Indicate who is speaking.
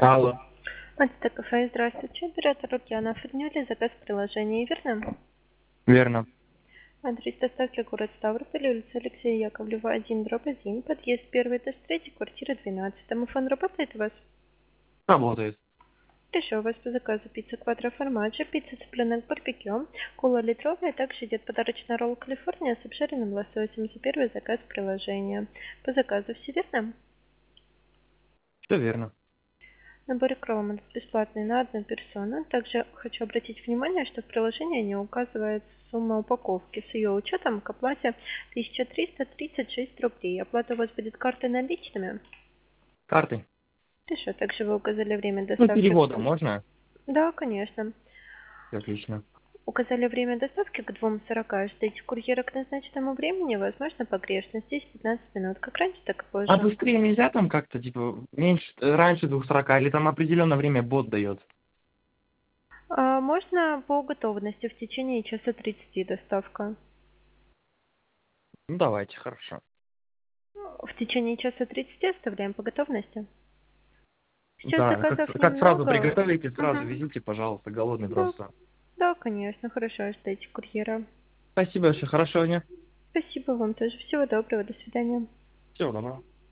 Speaker 1: Алло,
Speaker 2: Это кафе, здравствуйте. Оператор Лукьяна оформили заказ в приложении, верно?
Speaker 1: верно.
Speaker 2: Адрес доставки город Ставрополь, улица Алексея Яковлева, 1/1, подъезд 1, этаж 3, квартира 12. Домофон работает у вас?
Speaker 1: Работает.
Speaker 2: Хорошо, у вас по заказу пицца квадро формаджо, пицца цыпленок барбекю, кола литровая, также идет подарочный ролл Калифорния с обжаренным лососем за первый заказ приложения. По заказу все верно?
Speaker 1: Все верно.
Speaker 2: Набор Chrome бесплатный на одну персону. Также хочу обратить внимание, что в приложении не указывается сумма упаковки. С ее учетом к оплате 1336 рублей. Оплата у вас будет картой наличными?
Speaker 1: Картой.
Speaker 2: Хорошо, также вы указали время
Speaker 1: Ну,
Speaker 2: доставки.
Speaker 1: перевода можно?
Speaker 2: Да, конечно.
Speaker 1: Отлично.
Speaker 2: Указали время доставки к 2:40. Ждите курьера к назначенному времени. Возможно, погрешность. Здесь 15 минут. Как раньше, так и
Speaker 1: А
Speaker 2: позже.
Speaker 1: быстрее нельзя там как-то, типа, меньше, раньше 2:40, или там определенное время бот дает?
Speaker 2: Можно по готовности в течение часа 30 доставка.
Speaker 1: Ну, давайте, хорошо.
Speaker 2: В течение часа 30 оставляем по готовности. Сейчас
Speaker 1: Да,
Speaker 2: заказов
Speaker 1: как сразу
Speaker 2: немного.
Speaker 1: приготовите, сразу
Speaker 2: Мгм.
Speaker 1: везите, пожалуйста, голодный
Speaker 2: Да,
Speaker 1: просто.
Speaker 2: да, конечно, хорошо, ждите курьера.
Speaker 1: Спасибо большое, хорошего дня.
Speaker 2: Спасибо вам тоже. Всего доброго, до свидания.
Speaker 1: Всего доброго.